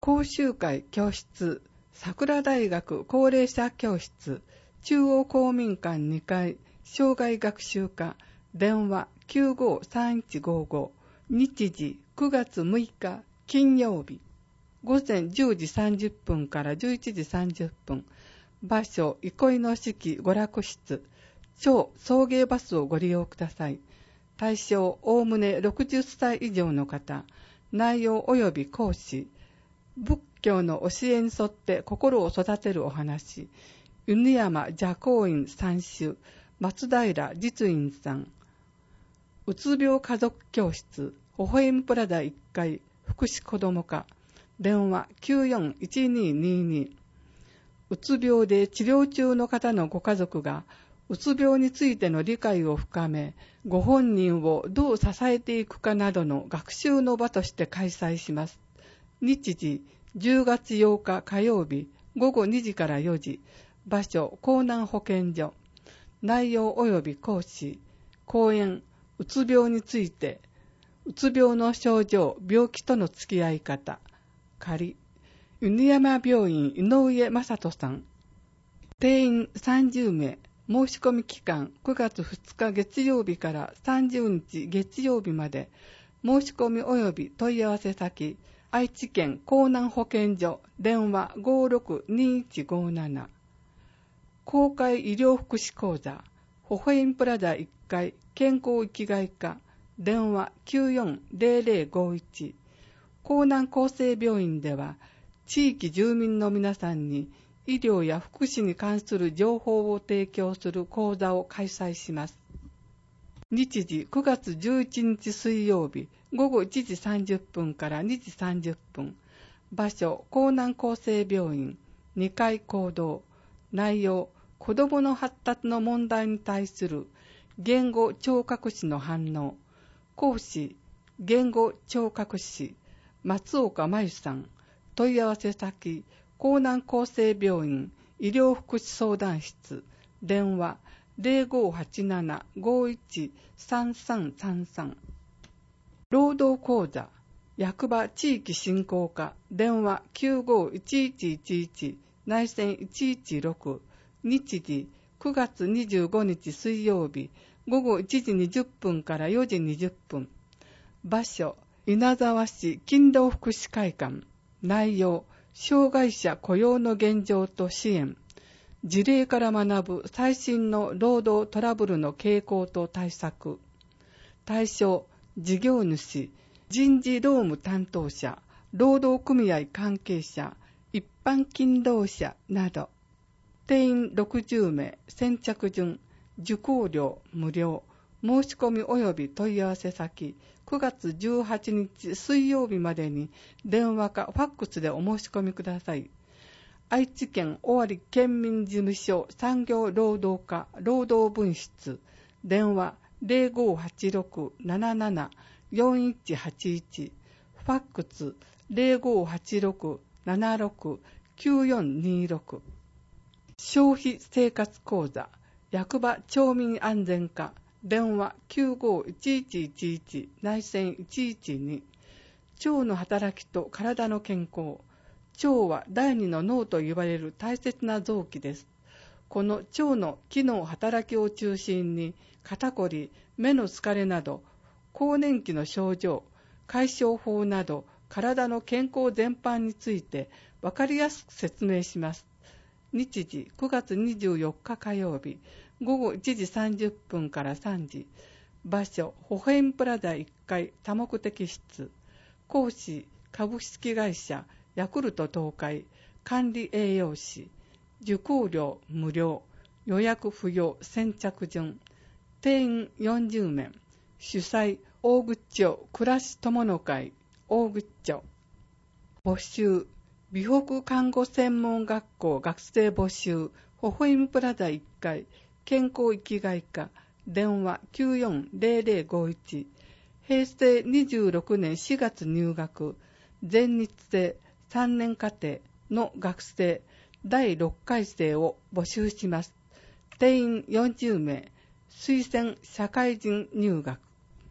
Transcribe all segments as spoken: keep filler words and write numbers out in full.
講習会教室、桜大学高齢者教室、中央公民館にかい、障害学習課、電話 きゅうごーさんいちごーご、日時くがつむいか金曜日、午前じゅうじさんじゅっぷんからじゅういちじさんじゅっぷん、場所、憩いの式娯楽室、超送迎バスをご利用ください。対象、おおむねろくじゅっさい以上の方、内容及び講師、仏教の教えに沿って心を育てるお話、犬山邪光院三種、松平実院さん、うつ病家族教室、微笑みプラダいっかい、福祉子ども課、電話 きゅうよんいちにーにーにー、うつ病で治療中の方のご家族が、うつ病についての理解を深め、ご本人をどう支えていくかなどの学習の場として開催します。日時、じゅうがつようか火曜日、ごごにじからよじ、場所、江南保健所、内容及び講師、講演、うつ病について、うつ病の症状、病気との付き合い方、仮、犬山病院井上正人さん、定員さんじゅうめい、申し込み期間くがつふつか月曜日からさんじゅうにち月曜日まで、申し込み及び問い合わせ先、愛知県江南保健所、電話 ごーろくにーいちごーなな、公開医療福祉講座、微笑みプラザいっかい健康生きがい課、電話 きゅうよんぜろぜろごいち、江南厚生病院では、地域住民の皆さんに医療や福祉に関する情報を提供する講座を開催します。日時くがつじゅういちにち水曜日、ごごいちじさんじゅっぷんからにじさんじゅっぷん、場所、江南厚生病院、にかい講堂、内容、子どもの発達の問題に対する言語聴覚士の反応、講師、言語聴覚士、松岡真由さん、問い合わせ先、江南厚生病院医療福祉相談室、電話 ぜろごはちななごいちさんさんさんさん、労働講座、役場地域振興課、電話 きゅうごいちいちいちいち 内線いちいちろく、日時くがつにじゅうごにち水曜日、ごごいちじにじゅっぷんからよじにじゅっぷん、場所、稲沢市勤労福祉会館、内容、障害者雇用の現状と支援、事例から学ぶ最新の労働トラブルの傾向と対策、対象、事業主、人事労務担当者、労働組合関係者、一般勤労者など、定員ろくじゅうめい、先着順、受講料無料、申し込み及び問い合わせ先、くがつじゅうはちにち水曜日までに電話かファックスでお申し込みください。愛知県尾張県民事務所産業労働課労働分室、電話 ぜろごはちろくななななよんいちはちいち、ファックス ぜろごはちろくななろくきゅうよんにろく、消費生活講座、役場町民安全課、電話 きゅうごいちいちいちいち 内線いちいちに、腸の働きと体の健康。腸は第二の脳と言われる大切な臓器です。この腸の機能働きを中心に肩こり、目の疲れなど更年期の症状、解消法など体の健康全般について分かりやすく説明します。日時くがつにじゅうよっか火曜日、ごごいちじさんじゅっぷんからさんじ、場所、微笑みプラザいっかい多目的室、講師、株式会社ヤクルト東海管理栄養士、受講料無料、予約不要、先着順、定員よんじゅうめい、主催大口町暮らし友の会大口町、募集、美北看護専門学校学生募集、微笑みプラザいっかい健康生きがい課、電話 きゅうよんぜろぜろごいち、平成にじゅうろくねんしがつ入学、全日制さんねん課程の学生だいろっかい生を募集します。定員よんじゅうめい、推薦社会人入学。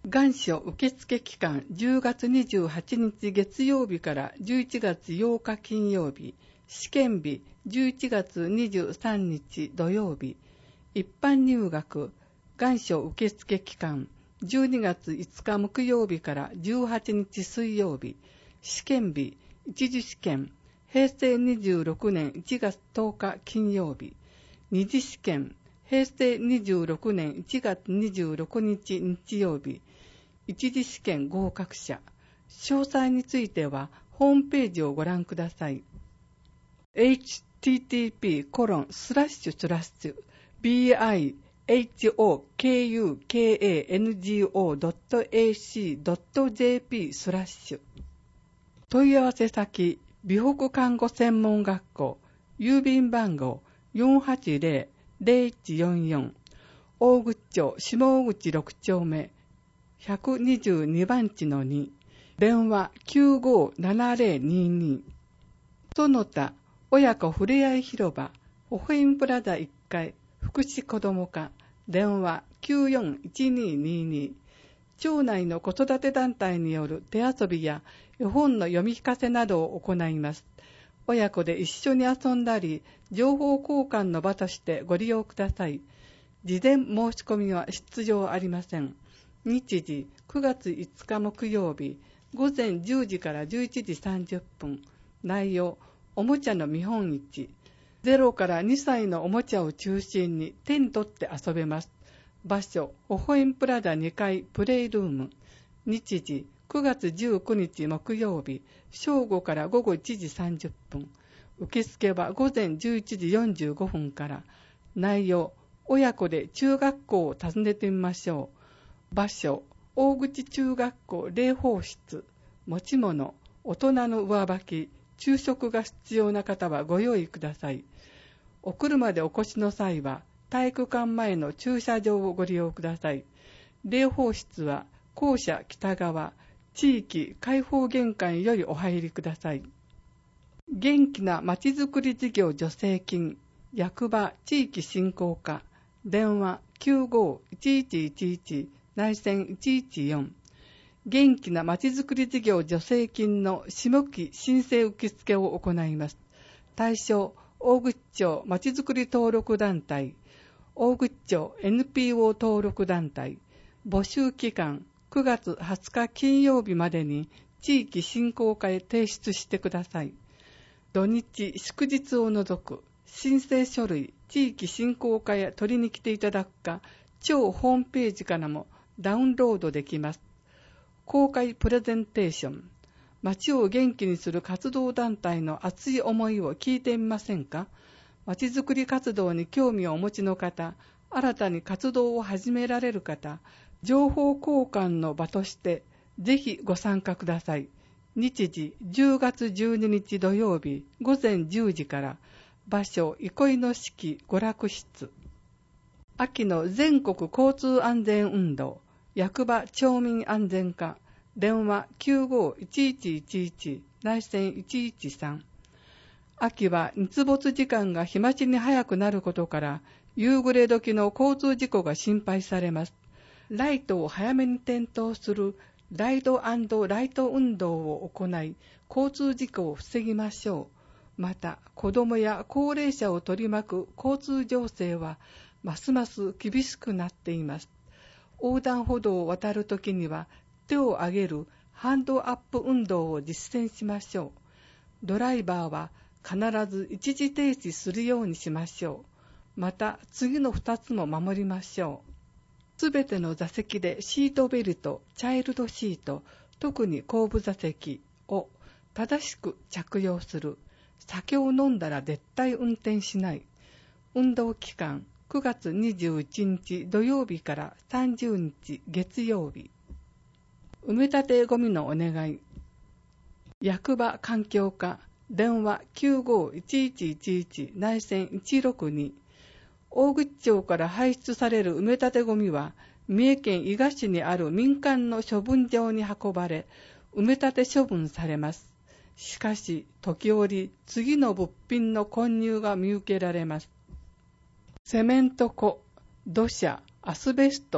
願書受付期間じゅうがつにじゅうはちにち月曜日からじゅういちがつようか金曜日、試験日じゅういちがつにじゅうさんにち土曜日、一般入学願書受付期間じゅうにがついつか木曜日からじゅうはちにち水曜日、試験日一次試験へいせいにじゅうろくねんいちがつとおか金曜日、二次試験へいせいにじゅうろくねんいちがつにじゅうろくにち日曜日、一次試験合格者。詳細についてはホームページをご覧ください。エイチティーティーピーコロンスラッシュスラッシュビーアイエイチオーケーユーケーエーエヌジーオードットエーシードットジェーピー スラッシュ問い合わせ先美北看護専門学校郵便番号 よんはちゼロ ゼロいちよんよん 大口町下大口ろくちょうめひゃくにじゅうにばんちのに、電話きゅうごーななゼロにに。その他親子ふれあい広場ホヘインプラザいっかい福祉子ども課電話きゅうよんいちにーにーに。町内の子育て団体による手遊びや絵本の読み聞かせなどを行います。親子で一緒に遊んだり情報交換の場としてご利用ください。事前申し込みは必要ありません。日時くがついつか木曜日午前じゅうじからじゅういちじさんじゅっぷん。内容おもちゃの見本市。ゼロからにさいのおもちゃを中心に手に取って遊べます。場所ホホインプラザにかいプレイルーム。日時くがつじゅうくにち木曜日正午からごごいちじさんじゅっぷん。受付は午前じゅういちじよんじゅうごふんから。内容親子で中学校を訪ねてみましょう。場所大口中学校礼奉室。持ち物大人の上履き。昼食が必要な方はご用意ください。お車でお越しの際は体育館前の駐車場をご利用ください。礼奉室は校舎北側地域開放玄関よりお入りください。元気なまちづくり事業助成金役場地域振興課電話きゅうごーいちいちいちいち内線いちいちよん。元気なまちづくり事業助成金の下期申請受付を行います。対象大口町まちづくり登録団体大口町 エヌピーオー 登録団体。募集期間くがつはつか金曜日までに地域振興課へ提出してください。土日祝日を除く申請書類地域振興課へ取りに来ていただくか町ホームページからもダウンロードできます。公開プレゼンテーション。町を元気にする活動団体の熱い思いを聞いてみませんか。町づくり活動に興味をお持ちの方、新たに活動を始められる方、情報交換の場としてぜひご参加ください。日時じゅうがつじゅうににち土曜日午前じゅうじから。場所憩いの式娯楽室。秋の全国交通安全運動役場町民安全課電話きゅうごーいちいちいちいち内線いちいちさん。秋は日没時間が日増しに早くなることから夕暮れ時の交通事故が心配されます。ライトを早めに点灯するライト&ライト運動を行い交通事故を防ぎましょう。また子どもや高齢者を取り巻く交通情勢はますます厳しくなっています。横断歩道を渡るときには手を上げるハンドアップ運動を実践しましょう。ドライバーは必ず一時停止するようにしましょう。また次のふたつも守りましょう。すべての座席でシートベルト、チャイルドシート、特に後部座席を正しく着用する。酒を飲んだら絶対運転しない。運動期間くがつにじゅういちにち土曜日からさんじゅうにち月曜日。埋め立てゴミのお願い。役場環境課電話きゅうごーいちいちいちいち内線いちろくに。大口町から排出される埋め立てゴミは三重県伊賀市にある民間の処分場に運ばれ埋め立て処分されます。しかし時折次の物品の混入が見受けられます。セメント粉、土砂、アスベスト、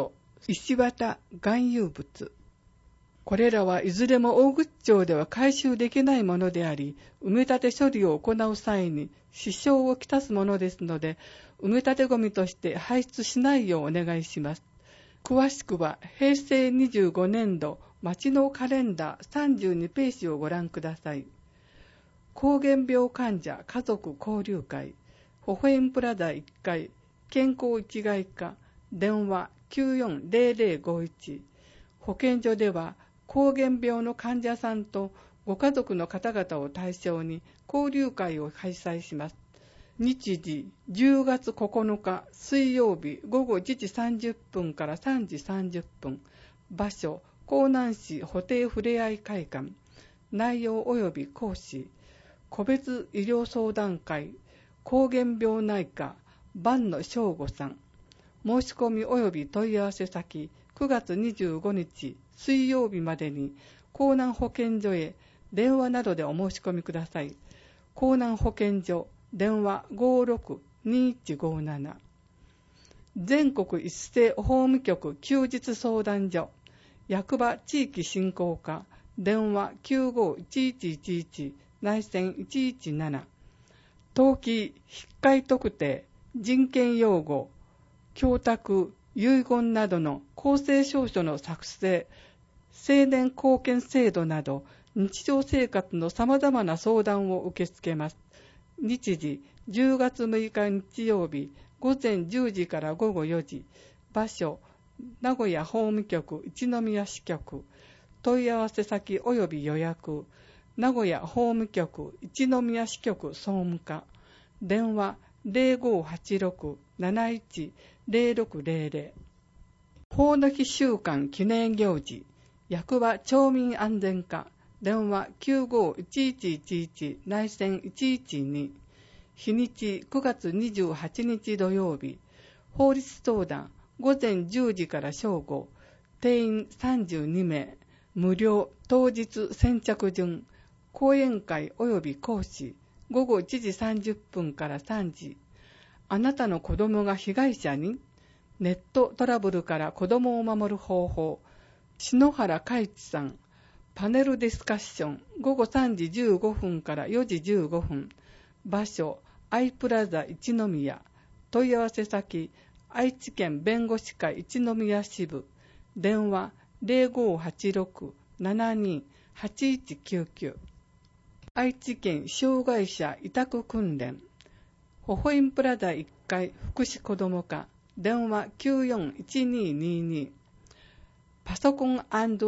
石綿含有物。これらはいずれも大口町では回収できないものであり、埋め立て処理を行う際に支障をきたすものですので、埋め立てゴミとして排出しないようお願いします。詳しくはへいせいにじゅうごねんど町のカレンダーさんじゅうにページをご覧ください。膠原病患者家族交流会、ホホエンプラザいっかい、健康一概課、電話きゅうよんゼロゼロごいち。保健所では膠原病の患者さんとご家族の方々を対象に交流会を開催します。日時じゅうがつここのか水曜日ごごいちじさんじゅっぷんからさんじさんじゅっぷん。場所江南市保定ふれあい会館。内容及び講師個別医療相談会膠原病内科坂野翔吾さん。申し込み及び問い合わせ先くがつにじゅうごにち水曜日までに江南保健所へ電話などでお申し込みください。江南保健所電話 ごーろくにいちごーなな。全国一斉法務局休日相談所役場地域振興課電話 きゅうごいちいちいちいち 内線いちいちなな。登記引換特定人権擁護供託遺言などの公正証書の作成青年貢献制度など日常生活のさまざまな相談を受け付けます。日時じゅうがつむいか日曜日ごぜんじゅうじからごごよじ。場所名古屋法務局一宮支局。問い合わせ先及び予約名古屋法務局一宮支局総務課。電話ゼロごはちろくなないちゼロろくゼロゼロ。法の日週間記念行事役場町民安全課電話きゅうごいちいちいちいち内線いちいちに。日にちくがつにじゅうはちにち土曜日。法律相談ごぜんじゅうじから正午。定員さんじゅうにめい。無料当日先着順。講演会及び講師ごごいちじさんじゅっぷんからさんじ。あなたの子供が被害者にネットトラブルから子供を守る方法篠原海一さん。パネルディスカッションごごさんじじゅうごふんからよじじゅうごふん。場所アイプラザ一宮。問い合わせ先愛知県弁護士会一宮支部。電話ゼロごはちろくななにはちいちきゅうきゅう。愛知県障害者委託訓練ホホインプラザいっかい福祉子ども課電話きゅうよんいちににに。パソコン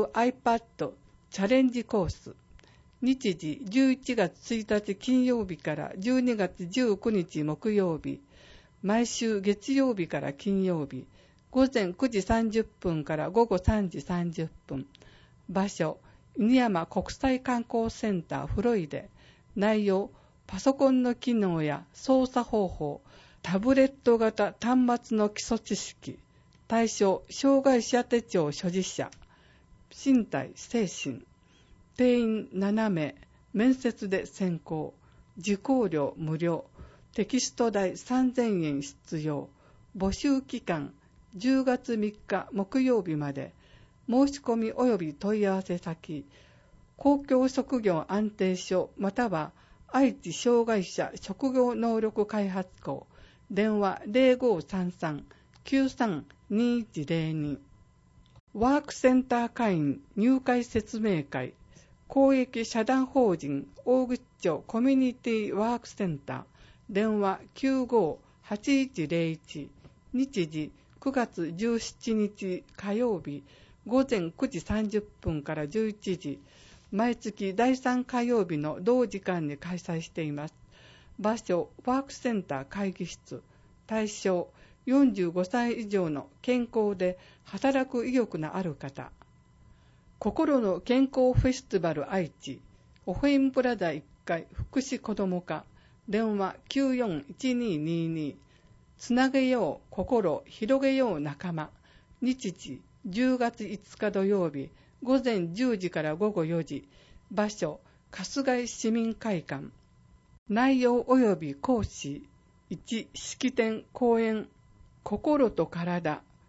&iPad チャレンジコース日時じゅういちがつついたち金曜日からじゅうにがつじゅうくにち木曜日。毎週月曜日から金曜日ごぜんくじさんじゅっぷんからごごさんじさんじゅっぷん。場所犬山国際観光センターフロイデ。内容パソコンの機能や操作方法タブレット型端末の基礎知識。対象障害者手帳所持者。身体精神。定員ななめい。面接で選考。受講料無料。テキスト代さんぜんえん必要。募集期間じゅうがつみっか木曜日まで。申し込み及び問い合わせ先公共職業安定所または愛知障害者職業能力開発校電話ゼロごさんさんきゅうさんにいちゼロに。ワークセンター会員入会説明会公益社団法人大口町コミュニティワークセンター電話きゅうごはちいちゼロいち。日時くがつじゅうしちにち火曜日ごぜんくじさんじゅっぷんからじゅういちじ。毎月だいさん火曜日の同時間に開催しています。場所ワークセンター会議室。対象よんじゅうごさい以上の健康で働く意欲のある方。心の健康フェスティバル愛知ホホインプラザいっかい福祉子ども課電話きゅうよんいちににに。つなげよう心広げよう仲間。日時じゅうがついつか土曜日ごぜんじゅうじからごごよじ。場所春日井市民会館。内容及び講師いち式典講演心と体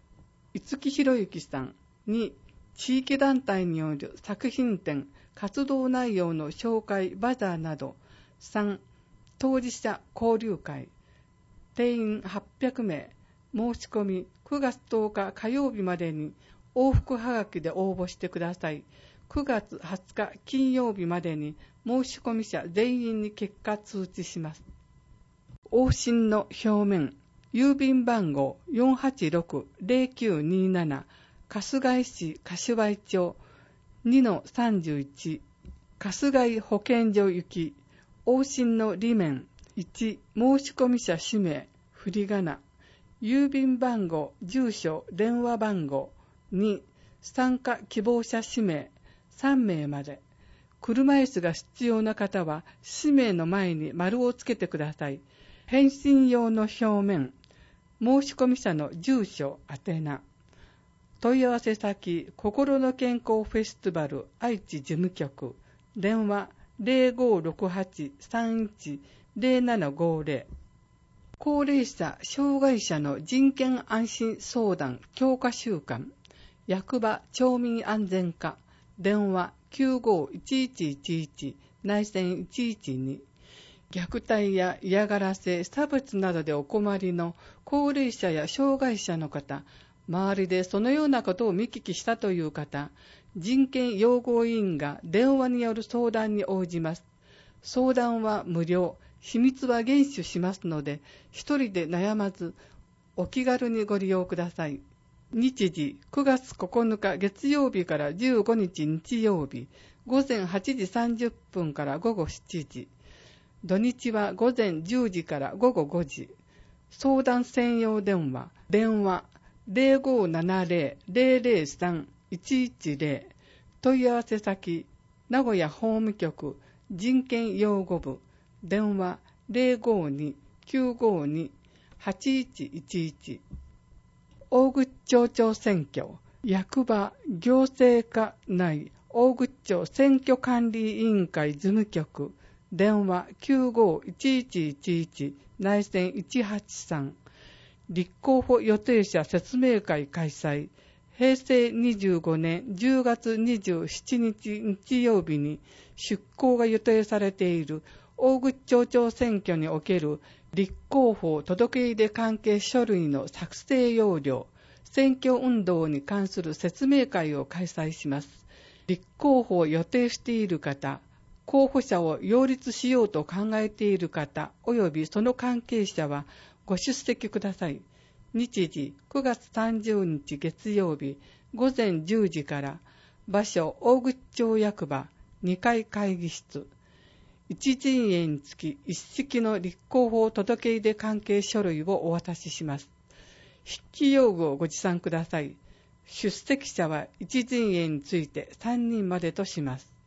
五木博之さん。に、地域団体による作品展、活動内容の紹介、バザーなど。さん、当事者交流会。定員はっぴゃくめい。申し込みくがつとおか火曜日までに往復はがきで応募してください。くがつはつか金曜日までに申し込み者全員に結果通知します。往診の表面、郵便番号 よんはちろくのぜろきゅうになな、春日井市柏井町 にのさんじゅういち、春日井保健所行き。往診の裏面、いち、申し込み者氏名、振り仮名、郵便番号、住所、電話番号。に、参加希望者氏名、さんめいまで。車椅子が必要な方は、氏名の前に丸をつけてください。返信用の表面、申し込み者の住所、宛名。問い合わせ先、心の健康フェスティバル愛知事務局。電話、ぜろごろくはちさんいちぜろななごぜろ。高齢者、障害者の人権安心相談強化週間。役場町民安全課。電話 きゅうごいちいちいちいち 内線いちいちに。虐待や嫌がらせ、差別などでお困りの高齢者や障害者の方、周りでそのようなことを見聞きしたという方、人権擁護委員が電話による相談に応じます。相談は無料、秘密は厳守しますので、一人で悩まず、お気軽にご利用ください。日時、くがつここのか月曜日からじゅうごにち日曜日、ごぜんはちじさんじゅっぷんからごごしちじ。土日はごぜんじゅうじからごごごじ。相談専用電話、電話ぜろごななぜろ ぜろぜろさん いちいちぜろ。問い合わせ先、名古屋法務局人権擁護部。電話ぜろごに きゅうごに はちいちいちいち。大口町長選挙、役場行政課内大口町選挙管理委員会事務局。電話 きゅうごいちいちいちいち 内線いちはちさん。立候補予定者説明会開催。へいせいにじゅうごねんじゅうがつにじゅうしちにち日曜日に出行が予定されている大口町長選挙における立候補届出関係書類の作成要領、選挙運動に関する説明会を開催します。立候補を予定している方、候補者を擁立しようと考えている方及びその関係者はご出席ください。日時くがつさんじゅうにち月曜日ごぜんじゅうじから。場所大口町役場にかい会議室。一陣営につき一式の立候補届出関係書類をお渡しします。筆記用具をご持参ください。出席者は一陣営についてさんにんまでとします。